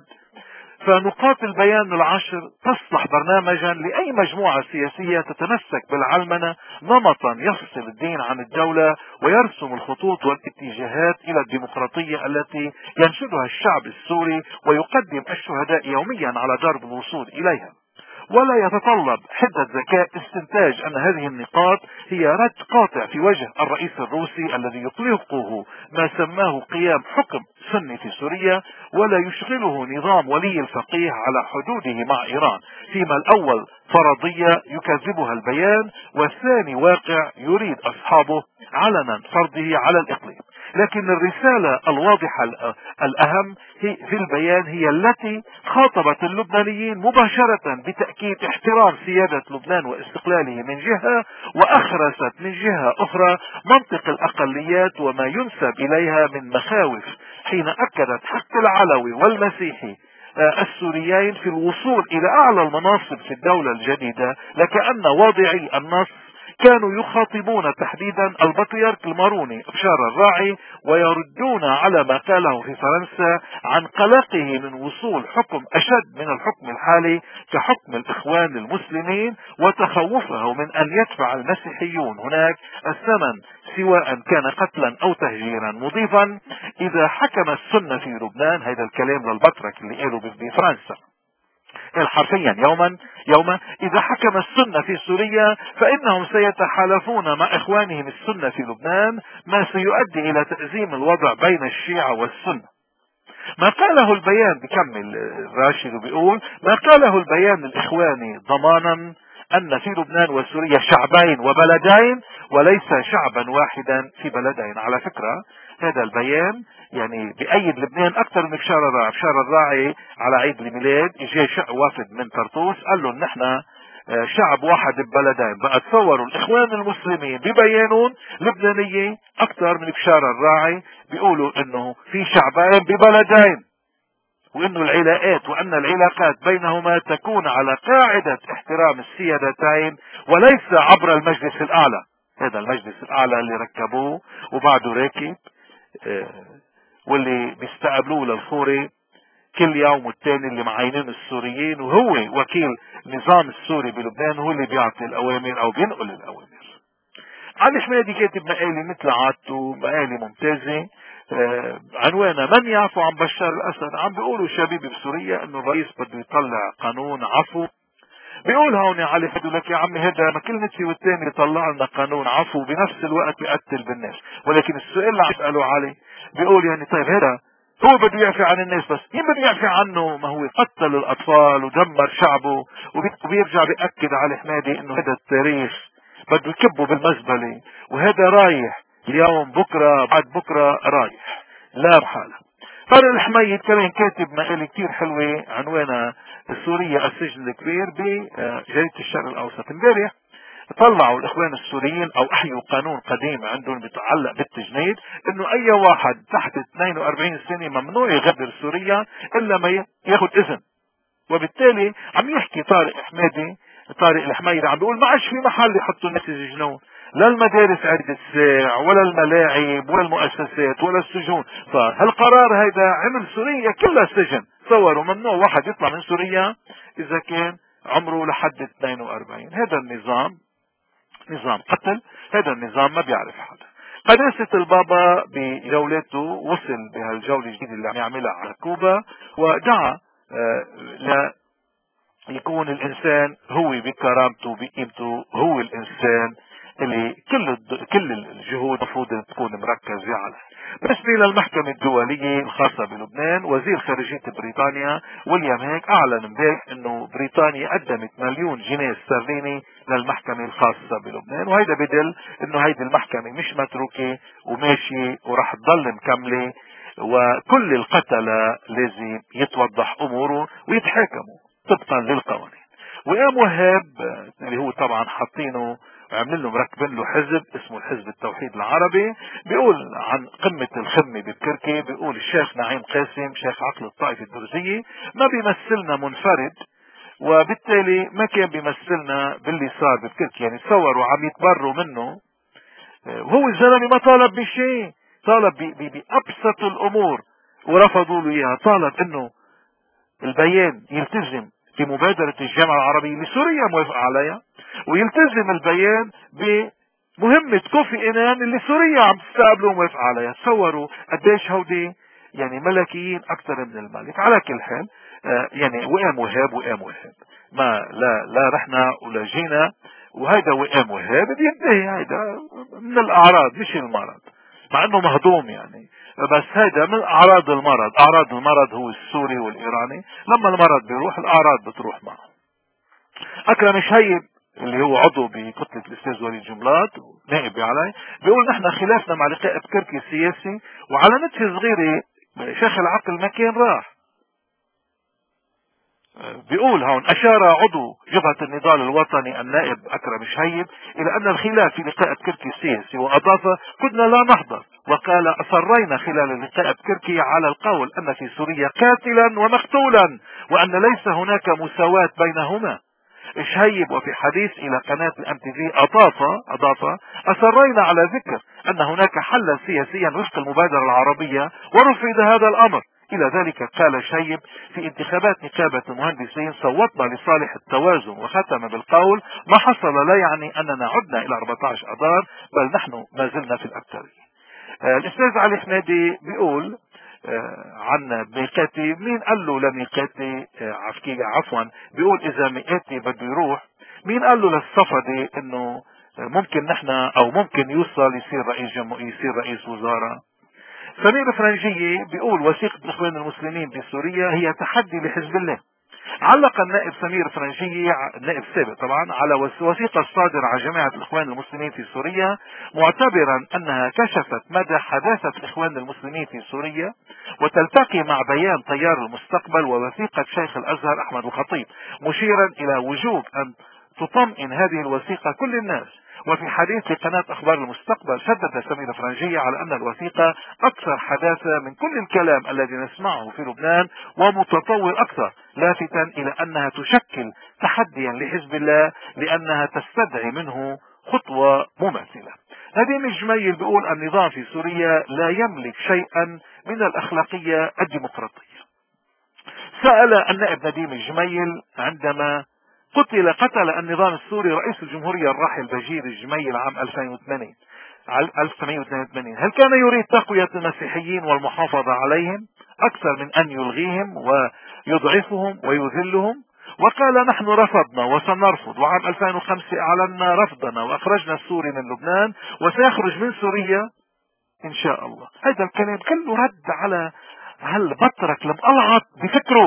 فنقاط البيان العشر تصلح برنامجا لأي مجموعة سياسية تتمسك بالعلمنة نمطا يفصل الدين عن الدولة ويرسم الخطوط والاتجاهات إلى الديمقراطية التي ينشدها الشعب السوري ويقدم الشهداء يوميا على درب الوصول إليها. ولا يتطلب حدة ذكاء استنتاج أن هذه النقاط هي رد قاطع في وجه الرئيس الروسي الذي يطلقه ما سماه قيام حكم سني في سوريا، ولا يشغله نظام ولي الفقيه على حدوده مع إيران، فيما الأول فرضية يكذبها البيان والثاني واقع يريد أصحابه علنا فرضه على الإقليم. لكن الرسالة الواضحة الأهم في البيان هي التي خاطبت اللبنانيين مباشرة بتأكيد احترام سيادة لبنان واستقلاله من جهة، وأخرست من جهة أخرى منطق الأقليات وما ينسب إليها من مخاوف، حين أكدت حق العلوي والمسيحي السوريين في الوصول إلى أعلى المناصب في الدولة الجديدة، لكأن واضعي النص كانوا يخاطبون تحديدا البطريرك الماروني بشار الراعي ويردون على ما قاله في فرنسا عن قلقه من وصول حكم أشد من الحكم الحالي كحكم الإخوان المسلمين، وتخوفه من أن يدفع المسيحيون هناك الثمن سواء كان قتلا أو تهجيرا، مضيفا إذا حكم السنة في لبنان، هذا الكلام للبطرك اللي قالوا بفرنسا حرفيا يوما إذا حكم السنة في سوريا فإنهم سيتحالفون مع إخوانهم السنة في لبنان، ما سيؤدي إلى تأزيم الوضع بين الشيعة والسنة. ما قاله البيان، بكمل راشد وبيقول ما قاله البيان الإخواني ضمانا أن في لبنان وسوريا شعبين وبلدين وليس شعبا واحدا في بلدين. على فكرة هذا البيان يعني بأيد لبنان أكثر من بشار الراعي. بشار الراعي على عيد الميلاد اجى وافد من طرطوس قال له نحن شعب واحد ببلدين. بقى تصوروا الإخوان المسلمين ببيانون لبنانية أكثر من بشار الراعي بيقولوا إنه في شعبين ببلدين، وإنه العلاقات وأن العلاقات بينهما تكون على قاعدة احترام السيادتين وليس عبر المجلس الأعلى. هذا المجلس الأعلى اللي ركبوه وبعده راكب واللي بيستقبلوه للفوري كل يوم والتاني، اللي معينين السوريين، وهو وكيل النظام السوري بلبنان، هو اللي بيعطي الأوامر أو بينقل الأوامر. علي حميدي كاتب مقالة مثل عادته، مقالة ممتازة، عنوانها من يعفو عن بشار الأسد. عم بيقولوا شبيبي بسوريا انه الرئيس بده يطلع قانون عفو. بيقول هون علي حدو لك يا عمي هذا ما كل نتفي والتاني يطلع لنا قانون عفو بنفس الوقت بيقتل بالناس. ولكن السؤال اللي عم يسأله علي بيقول يعني طيب هذا هو بده يعفي عن الناس، بس مين بده يعفي عنه؟ ما هو قتل الأطفال ودمر شعبه. وبيرجع بيأكد علي حميدي انه هذا التاريخ بده يكبه بالمزبلة، وهذا رايح اليوم بكرة بعد بكرة رايح لا بحالة. طارق الحميد كمان كاتب مقالة كتير حلوة عنوانها سوريا السجن الكبير بجريدة الشرق الأوسط. امبارح طلعوا الإخوان السوريين أو أحيوا قانون قديم عندهم بيتعلق بالتجنيد، إنه أي واحد تحت 42 سنة ممنوع يغادر سوريا إلا ما ياخد إذن. وبالتالي عم يحكي طارق الحميدي عم بيقول ما عادش في محل يحطوا الناس يسجنون، لا المدارس عدة ساع ولا الملاعب ولا المؤسسات ولا السجون. فهالقرار هيدا عمل سوريا كلها سجن. تصوروا ممنوع واحد يطلع من سوريا إذا كان عمره لحد 42. هذا النظام نظام قتل، هذا النظام ما بيعرف حدا. قداسة البابا بجولته وصل بهالجولة الجديدة اللي عم يعملها على كوبا، ودعا يكون الإنسان هو بكرامته بقيمته هو الإنسان اللي كل الجهود المفروض تكون مركزة عليه. بالنسبة للمحكمة الدولية الخاصة بلبنان، وزير خارجية بريطانيا ويليام هيك أعلن امبارح انه بريطانيا قدمت مليون جنيه استرليني للمحكمة الخاصة بلبنان، وهيدا بدل انه هيدي المحكمة مش متروكة وماشية وراح تضل مكملة، وكل القتلة لازم يتوضح اموره ويتحاكموا طبقا للقوانين. وقام وهاب اللي هو طبعا حاطينه عاملين له مركبين له حزب اسمه الحزب التوحيد العربي، بيقول عن قمة الخمة بكركي، بيقول الشيخ نعيم قاسم شيخ عقل الطائفة الدرزية ما بيمثلنا منفرد، وبالتالي ما كان بيمثلنا باللي صار بكركي، يعني تصوروا عم يتبروا منه، وهو الزلمة ما طالب بشيء، طالب بأبسط الأمور ورفضوا له إياها. طالب إنه البيان يلتزم بمبادرة الجامعة العربية اللي سوريا موافقة عليها، ويلتزم البيان بمهمة كوفي إنان اللي سوريا عم تستقبله وموافقة عليها. تصوروا قديش هودي يعني ملكيين أكثر من الملك. على كل حال يعني وقام وهاب ما لا رحنا ولا جينا، وهيدا وقام وهاب بينتهي، هيدا من الأعراض مش المرض، مع انه مهضوم يعني، بس هذا من اعراض المرض. اعراض المرض هو السوري والايراني، لما المرض بيروح الاعراض بتروح معه. اكرم شهيب اللي هو عضو بكتلة الاستاذ وليد جملات نائب علي، بيقول نحن خلافنا مع لقاء بكركي السياسي، وعلى نتفة صغيرة شيخ العقل ما كان راح. بيقول هون أشار عضو جبهة النضال الوطني النائب أكرم شهيب إلى أن الخلاف في لقاء بكركي السياسي، وأضاف كنا لا نحضر، وقال أصرينا خلال لقاء بكركي على القول أن في سوريا قاتلا ومقتولا، وأن ليس هناك مساواة بينهما. شهيب وفي حديث إلى قناة الام تي في أضاف أصرينا على ذكر أن هناك حلا سياسيا وفق المبادرة العربية ورفض هذا الأمر. إلى ذلك قال شهيب في انتخابات نقابة المهندسين صوتنا لصالح التوازن، وختم بالقول ما حصل لا يعني أننا عدنا إلى 14 أذار، بل نحن ما زلنا في الأكثرية. الأستاذ علي حمادي بيقول عن ميقاتي، مين قال له لميقاتي عفوا بيقول إذا ميقاتي بده يروح، مين قال له للصفدي إنه ممكن نحن أو ممكن يوصل يصير رئيس وزراء. سمير فرنجية بيقول وثيقة الإخوان المسلمين بسوريا هي تحدي لحزب الله. علق النائب سمير فرنجية النائب السابق طبعا على وثيقة الصادرة عن جماعة الإخوان المسلمين في سوريا، معتبرا أنها كشفت مدى حداثة الإخوان المسلمين في سوريا، وتلتقي مع بيان تيار المستقبل ووثيقة شيخ الأزهر أحمد الخطيب، مشيرا إلى وجوب أن تطمئن هذه الوثيقة كل الناس. وفي حديث لقناة أخبار المستقبل شدد سمير فرنجية على أن الوثيقة أكثر حداثة من كل الكلام الذي نسمعه في لبنان ومتطور أكثر، لافتا إلى أنها تشكل تحديا لحزب الله لأنها تستدعي منه خطوة مماثلة. نديم الجميل بيقول النظام في سوريا لا يملك شيئا من الأخلاقية الديمقراطية. سأل النائب نديم الجميل عندما قتل النظام السوري رئيس الجمهورية الراحل بشير الجميل عام 1982 هل كان يريد تقوية المسيحيين والمحافظة عليهم أكثر من أن يلغيهم ويضعفهم ويذلهم؟ وقال نحن رفضنا وسنرفض، وعام 2005 أعلنا رفضنا وأخرجنا السوري من لبنان وسيخرج من سوريا إن شاء الله. هذا الكلام كله رد على هالبطرك المقلعط بفكره.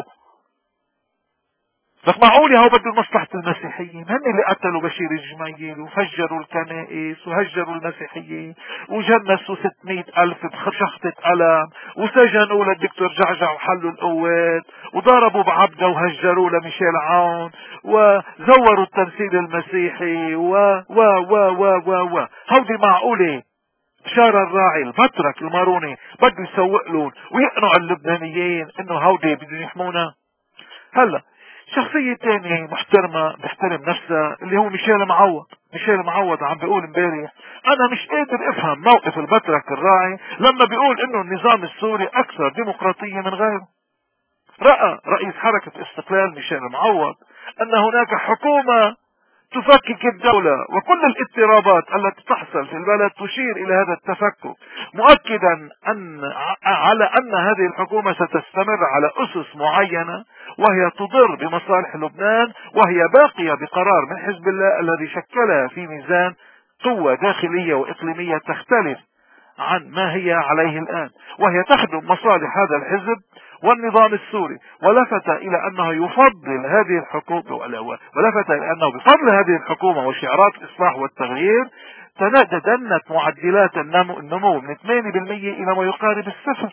لك معقولة هو بده مصلحة المسيحيين؟ هن اللي قتلوا بشير الجميل وفجروا الكنائس وهجروا المسيحيين وجنسوا 600,000 بشخطة قلم وسجنوا للدكتور جعجع وحلوا القوات وضربوا بعبده وهجروا لميشيل عون وزوروا التمثيل المسيحي و و و و و و هودي معقولة شارع الراعي البطرك الماروني بده يسوق لهم ويقنعوا اللبنانيين انه هودي بدهم يحمونا؟ هلا شخصية تانية محترمة بيحترم نفسها اللي هو ميشيل معوض عم بيقول امبارح انا مش قادر افهم موقف البطرك الراعي لما بيقول انه النظام السوري اكثر ديمقراطية من غيره. رأى رئيس حركة استقلال ميشيل معوض ان هناك حكومة تفكك الدولة وكل الاضطرابات التي تحصل في البلد تشير الى هذا التفكك، مؤكدا على ان هذه الحكومة ستستمر على اسس معينة وهي تضر بمصالح لبنان، وهي باقية بقرار من حزب الله الذي شكلها في ميزان قوة داخلية وإقليمية تختلف عن ما هي عليه الآن، وهي تخدم مصالح هذا الحزب والنظام السوري. ولفت إلى أنه يفضل هذه الحكومة، ولفت إلى أنه بفضل هذه الحكومة وشعارات الإصلاح والتغيير تدنت معدلات النمو من 8% إلى ما يقارب الصفر.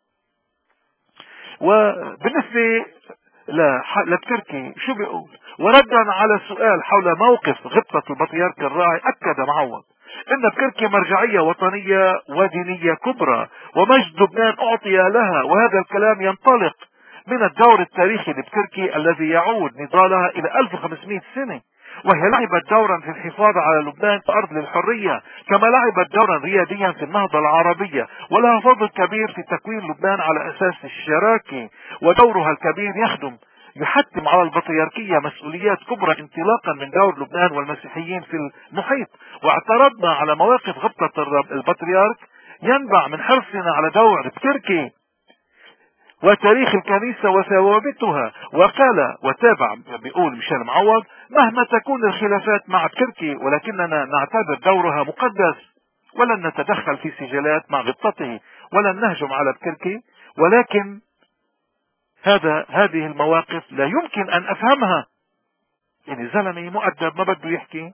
وبالنسبة لتركي شو بيقول؟ وردا على سؤال حول موقف غبطة البطريرك الراعي، أكد معوض إن بكركي مرجعية وطنية ودينية كبرى، ومجد لبنان أعطي لها، وهذا الكلام ينطلق من الدور التاريخي لبكركي الذي يعود نضالها إلى 1500 سنة، وهي لعبت دورا في الحفاظ على لبنان كأرض للحرية، كما لعبت دورا رياديا في النهضة العربية، ولها فضل كبير في تكوين لبنان على أساس الشراكة. ودورها الكبير يحتم على البطريركية مسؤوليات كبرى انطلاقا من دور لبنان والمسيحيين في المحيط. واعترضنا على مواقف غبطة البطريرك ينبع من حرصنا على دور بتركي وتاريخ الكنيسة وثوابتها. وقال وتابع بيقول ميشيل معوض: مهما تكون الخلافات مع تركي، ولكننا نعتبر دورها مقدس، ولن نتدخل في سجالات مع غبطته، ولن نهجم على تركي، ولكن هذه المواقف لا يمكن أن أفهمها. يعني زلمة مؤدب ما بده يحكي،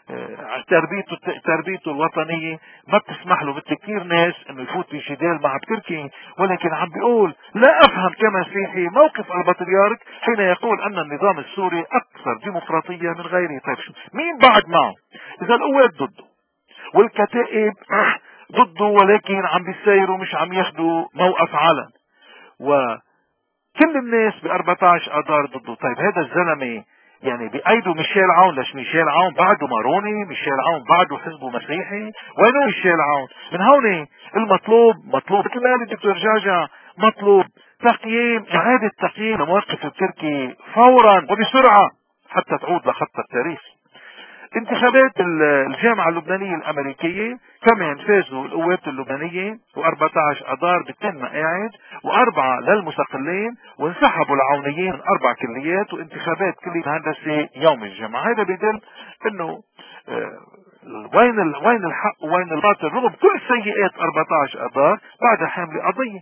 تربيته الوطنية ما بتسمح له، مثل كثير ناس انه يفوت في جدال مع تركي، ولكن عم بيقول لا افهم كمسيحي موقف البطريرك حين يقول ان النظام السوري اكثر ديمقراطية من غيره. طيب مين بعد معه؟ اذا القوات ضده والكتائب ضده، ولكن عم بيسايروا مش عم ياخدوا موقف علن، وكل الناس ب 14 اذار ضده. طيب هذا الزلمه يعني بأيده ميشيل عون؟ ليش ميشيل عون بعده ماروني؟ ميشيل عون بعده حزبه مسيحي؟ وينه ميشيل عون؟ من هون المطلوب مثل ما قال الدكتور جعجع، مطلوب إعادة تقييم الموقف التركي فورا وبسرعة حتى تعود لخط التاريخ. انتخابات الجامعة اللبنانية الأمريكية كمان فازوا القوات اللبنانية و14 أذار ب2 مقاعد و4 للمستقلين، وانسحبوا العونيين من 4 كليات، وانتخابات كلية هندسة يوم الجمعة. هذا بيدل انه وين الحق وين الباطل رغم كل سيئات 14 أذار بعد حامل قضية.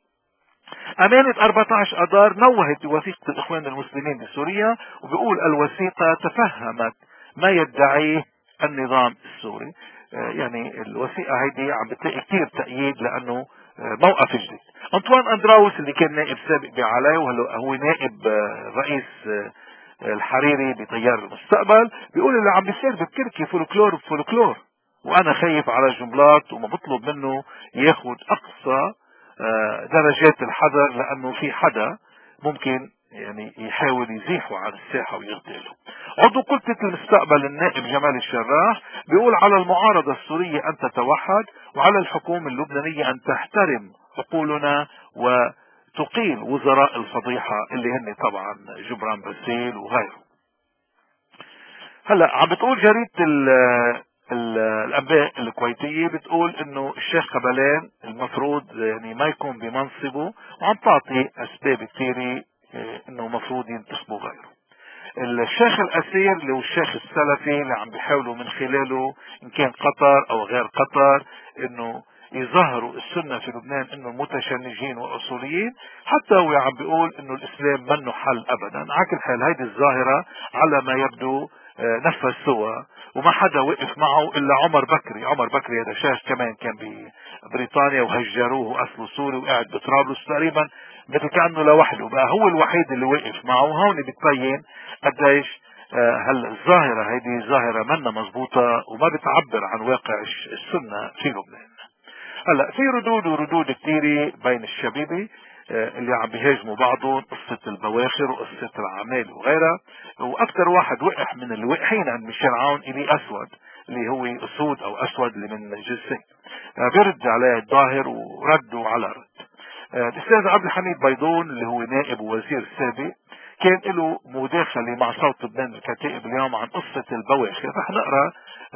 أمانة 14 أذار نوهت بوثيقة الإخوان المسلمين بسوريا، وبيقول الوثيقة تفهمت ما يدعيه النظام السوري. يعني الوثيقة هيدي عم بتلاقي كثير تأييد لأنه موقف جديد. أنطوان أندراوس اللي كان نائب سابق بعلاي وهلا هو نائب رئيس الحريري بتيار المستقبل، بيقول اللي عم بيصير بتركي فولكلور بفولكلور، وأنا خايف على جملات وما بطلب منه ياخد أقصى درجات الحذر، لأنه في حدا ممكن يعني يحاول يزيحه عن الساحة ويغتاله. عضو كتلة المستقبل النائب جمال الشراح بيقول على المعارضة السورية أن تتوحد، وعلى الحكومة اللبنانية أن تحترم عقولنا وتقيل وزراء الفضيحة اللي هن طبعا جبران باسيل وغيره. هلا عم بتقول جريدة الانباء الكويتية بتقول انه الشيخ قبلان المفروض يعني ما يكون بمنصبه، وعم تعطي اسباب كثيرة انه مفروض ينتخبوا غيره. الشيخ الاسير اللي هو الشيخ السلفي اللي عم بيحاولوا من خلاله ان كان قطر او غير قطر انه يظهروا السنة في لبنان انه متشنجين واصوليين، حتى هو عم بيقول انه الاسلام منه حل ابدا. على كل حال هيدي الظاهرة على ما يبدو نفذ سوا، وما حدا وقف معه الا عمر بكري. عمر بكري هذا شيخ كمان كان ببريطانيا وهجروه، اصله سوري وقاعد بطرابلس تقريبا مثل كأنه لوحده، بقى هو الوحيد اللي وقف معه. هون بتبين قديش هل الظاهرة هيدي ظاهرة منا مزبوطة وما بتعبر عن واقع السنة في لبنان. هلا في ردود كثيرة بين الشبيبة اللي عم بيهاجموا بعضهم، قصة البواخر وقصة العمال وغيرها. واكثر واحد وقح من اللي وقحين عند ميشيل عون الي اسود اللي هو اسود او اسود اللي من جنسين، برد عليه الظاهر وردوا على رد. الاستاذ عبد الحميد بيضون اللي هو نائب ووزير السابق كان له مداخلة مع صوت لبنان الكتائب اليوم عن قصة البواخر. رح نقرأ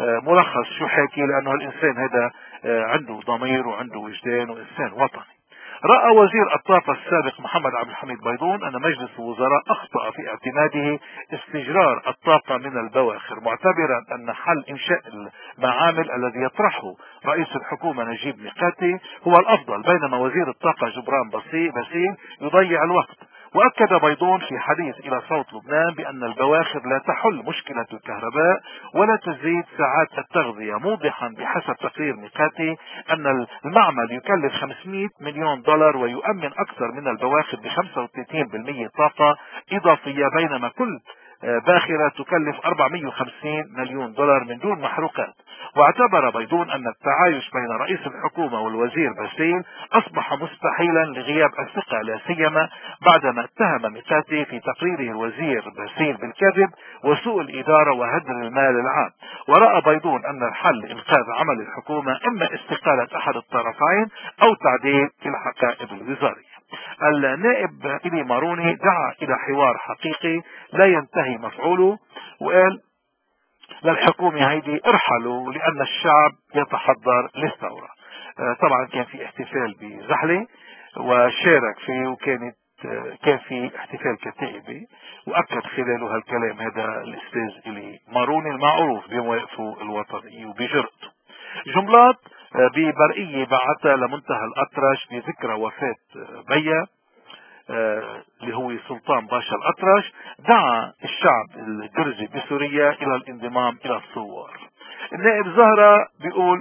ملخص شو حاكي، لأنه الإنسان هذا عنده ضمير وعنده وجدان وإنسان وطني. رأى وزير الطاقة السابق محمد عبد الحميد بيضون أن مجلس الوزراء أخطأ في اعتماده استجرار الطاقة من البواخر، معتبرا أن حل إنشاء المعامل الذي يطرحه رئيس الحكومة نجيب ميقاتي هو الأفضل، بينما وزير الطاقة جبران باسيل يضيع الوقت. وأكد بيضون في حديث إلى صوت لبنان بأن البواخر لا تحل مشكلة الكهرباء ولا تزيد ساعات التغذية، موضحا بحسب تقرير ميقاتي أن المعمل يكلف 500 مليون دولار ويؤمن أكثر من البواخر ب 35% طاقة إضافية، بينما كل باخرة تكلف 450 مليون دولار من دون محروقات. واعتبر بيضون أن التعايش بين رئيس الحكومة والوزير باسيل أصبح مستحيلا لغياب الثقة، لا سيما بعدما اتهم ميقاتي في تقريره الوزير باسيل بالكذب وسوء الإدارة وهدر المال العام. ورأى بيضون أن الحل إنقاذ عمل الحكومة إما استقالة أحد الطرفين أو تعديل الحقائب الوزارية. النائب إلي ماروني دعا إلى حوار حقيقي لا ينتهي مفعوله، وقال للحكومة هيدي ارحلوا لأن الشعب يتحضر للثورة. طبعا كان في احتفال بزحلة وشارك فيه، كان في احتفال كتائبي، وأكد خلاله هالكلام هذا الأستاذ إلي ماروني المعروف بمواقفه الوطني وبجرأته. جملات ببرقية بعثها لمنتهى الأطرش بذكرى وفاة بيا اللي هو سلطان باشا الأطرش، دعا الشعب الدرزي بسوريا إلى الانضمام إلى الثوار. النائب زهرة بيقول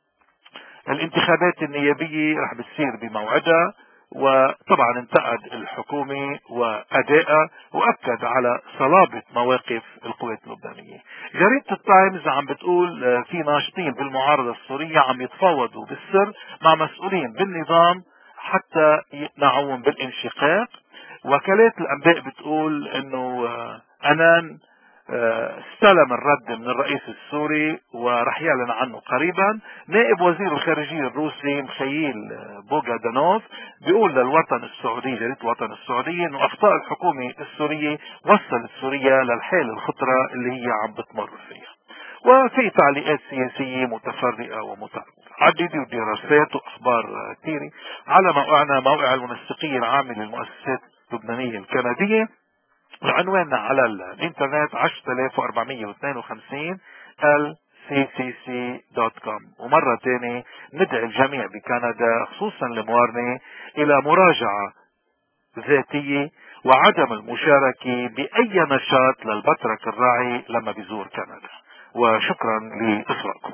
الانتخابات النيابية رح بتصير بموعدها، وطبعا انتقد الحكومة وأدائها وأكد على صلابة مواقف القوات اللبنانية. جريدة التايمز عم بتقول في ناشطين بالمعارضة السورية عم يتفاوضوا بالسر مع مسؤولين بالنظام حتى يقنعوهم بالانشقاق. وكالات الأنباء بتقول انه أنان استلم الرد من الرئيس السوري ورح يعلن عنه قريبا. نائب وزير الخارجية الروسي مخيل بوغادانوف بيقول للوطن السعودي، جريدة الوطن السعودي، انه اخطاء الحكومة السورية وصلت سوريا للحالة الخطرة اللي هي عم بتمر فيها. وفي تعليقات سياسية متفرقة ومتعددة ودراسات واخبار كثيرة على موقع المنسقية العامة للمؤسسات اللبنانية الكندية. وعنواننا على الانترنت 10452 lccc.com. ومرة تانية ندعي الجميع بكندا خصوصا الموارنة إلى مراجعة ذاتية وعدم المشاركة بأي نشاط للبترك الراعي لما بيزور كندا. وشكرا لإصغائكم.